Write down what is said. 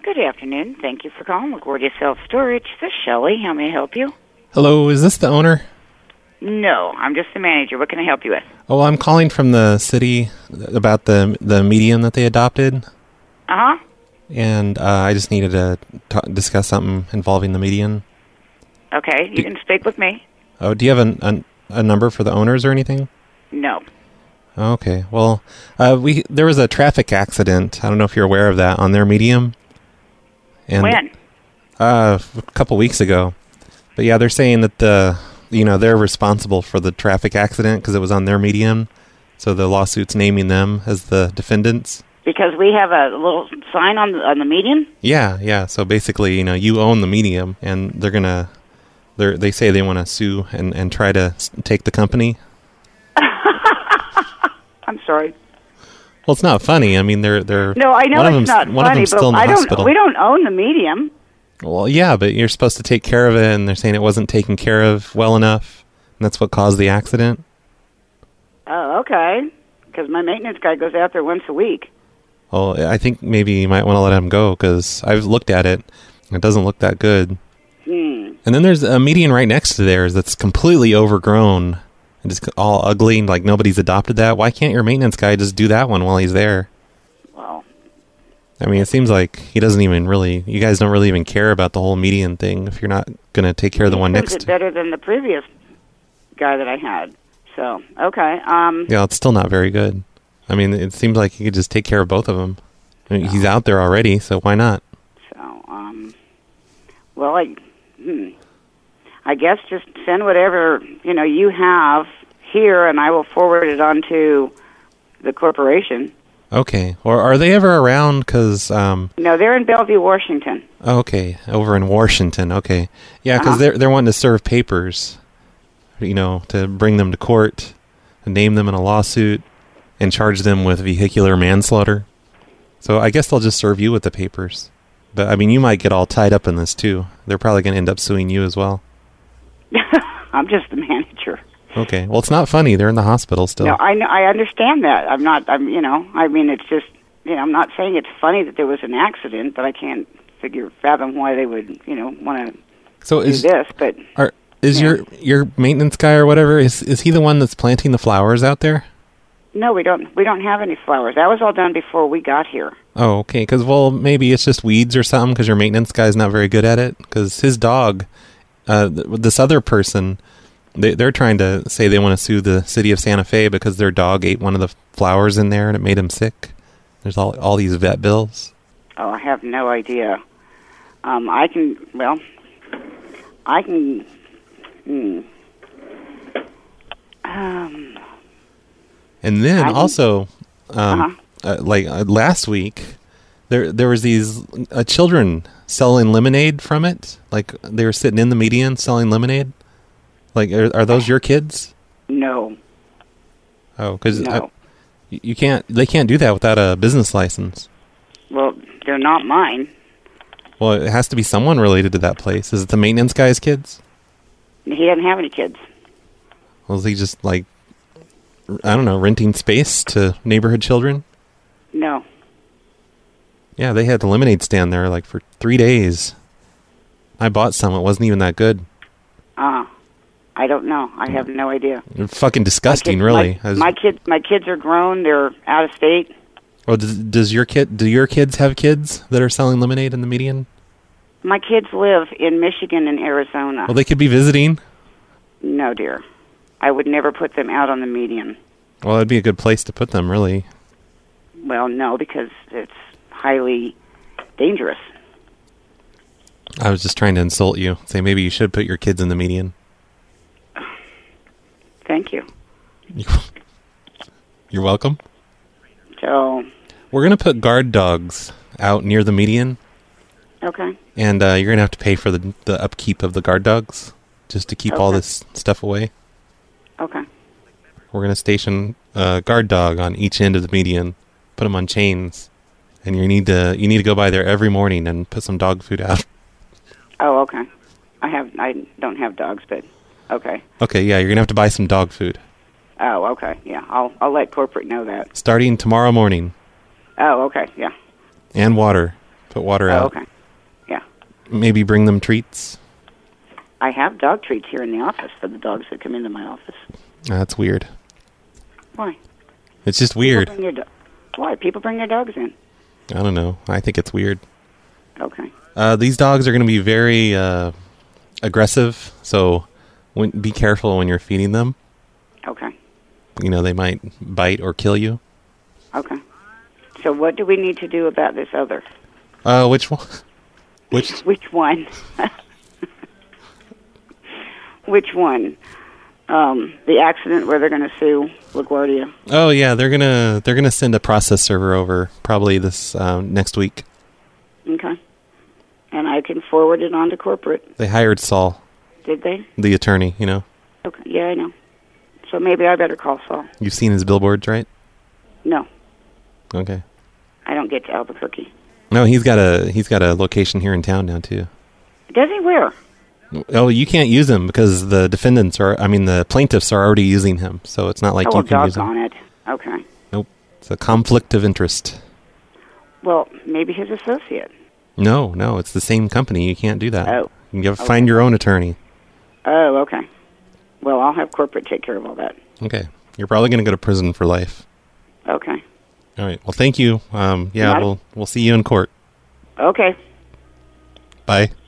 Good afternoon. Thank you for calling LaGuardia Self-Storage. This is Shelley. How may I help you? Hello, is this the owner? No, I'm just the manager. What can I help you with? Oh, I'm calling from the city about the medium that they adopted. Uh-huh. And I just needed to discuss something involving the median. Okay, you can speak with me. Oh, do you have a number for the owners or anything? No. Okay, well, there was a traffic accident. I don't know if you're aware of that on their medium. And, when? A couple weeks ago. But yeah, they're saying that they're responsible for the traffic accident because it was on their medium. So the lawsuit's naming them as the defendants. Because we have a little sign on the median? Yeah. So basically, you own the medium, and they say they want to sue and try to take the company. I'm sorry. Well, it's not funny. I mean, they're no, I know it's not funny, but we don't own the medium. Well, yeah, but you're supposed to take care of it, and they're saying it wasn't taken care of well enough, and that's what caused the accident. Oh, okay. Because my maintenance guy goes out there once a week. Well, I think maybe you might want to let him go, because I've looked at it. It doesn't look that good. And then there's a median right next to theirs that's completely overgrown and just all ugly, like nobody's adopted that. Why can't your maintenance guy just do that one while he's there? Well, I mean, it seems like he doesn't even really, you guys don't really even care about the whole median thing if you're not going to take care of the one next to it. Better than the previous guy that I had. So, okay. Yeah, it's still not very good. I mean, it seems like you could just take care of both of them. I mean, he's out there already, so why not? So, well, I guess just send whatever, you have here, and I will forward it on to the corporation. Okay. Or are they ever around? Because no, they're in Bellevue, Washington. Okay, over in Washington. Okay. Yeah, because they're wanting to serve papers, to bring them to court, and name them in a lawsuit, and charge them with vehicular manslaughter. So I guess they'll just serve you with the papers. But, I mean, you might get all tied up in this, too. They're probably going to end up suing you as well. I'm just the manager. Okay. Well, it's not funny. They're in the hospital still. No, I understand that. It's just, I'm not saying it's funny that there was an accident, but I can't fathom why they would, want to do this. But is your maintenance guy or whatever, is he the one that's planting the flowers out there? No, we don't have any flowers. That was all done before we got here. Oh, okay. Because, maybe it's just weeds or something because your maintenance guy's not very good at it. Because his dog, this other person, they're trying to say they want to sue the city of Santa Fe because their dog ate one of the flowers in there and it made him sick. There's all these vet bills. Oh, I have no idea. I can. And then also, last week, there was these children selling lemonade from it. Like they were sitting in the median selling lemonade. Like, are those your kids? No. Oh, because no. They can't do that without a business license. Well, they're not mine. Well, it has to be someone related to that place. Is it the maintenance guy's kids? He doesn't have any kids. Was he just renting space to neighborhood children? No. Yeah, they had the lemonade stand there for 3 days. I bought some. It wasn't even that good. I don't know. I have no idea. They're fucking disgusting, really. My kids are grown. They're out of state. Well, do your kids have kids that are selling lemonade in the median? My kids live in Michigan and Arizona. Well, they could be visiting. No, dear. I would never put them out on the median. Well, that'd be a good place to put them, really. Well, no, because it's highly dangerous. I was just trying to insult you. Say maybe you should put your kids in the median. Thank you. You're welcome. So we're going to put guard dogs out near the median. Okay. And you're going to have to pay for the upkeep of the guard dogs just to keep all this stuff away. Okay. We're going to station a guard dog on each end of the median, put them on chains, and you need to go by there every morning and put some dog food out. Oh, okay. I don't have dogs, but okay. Okay, yeah, you're going to have to buy some dog food. Oh, okay. Yeah, I'll let corporate know that. Starting tomorrow morning. Oh, okay. Yeah. And water. Put water Oh, out. okay. Yeah. Maybe bring them treats. I have dog treats here in the office for the dogs that come into my office. That's weird. Why? It's just weird. Why? People bring their dogs in. I don't know. I think it's weird. Okay. These dogs are going to be very aggressive, so be careful when you're feeding them. Okay. You know, they might bite or kill you. Okay. So what do we need to do about this other? Which one? Which one? Which one? The accident where they're going to sue LaGuardia. Oh yeah, they're gonna send a process server over probably this next week. Okay. And I can forward it on to corporate. They hired Saul. Did they? The attorney, you know. Okay. Yeah, I know. So maybe I better call Saul. You've seen his billboards, right? No. Okay. I don't get to Albuquerque. No, he's got a location here in town now too. Does he? Where? Oh, you can't use him because the the plaintiffs are already using him, so it's not like you can use him. On it. Okay. Nope. It's a conflict of interest. Well, maybe his associate. No, it's the same company. You can't do that. Oh. You gotta find your own attorney. Oh, okay. Well, I'll have corporate take care of all that. Okay. You're probably going to go to prison for life. Okay. All right. Well, thank you. We'll see you in court. Okay. Bye.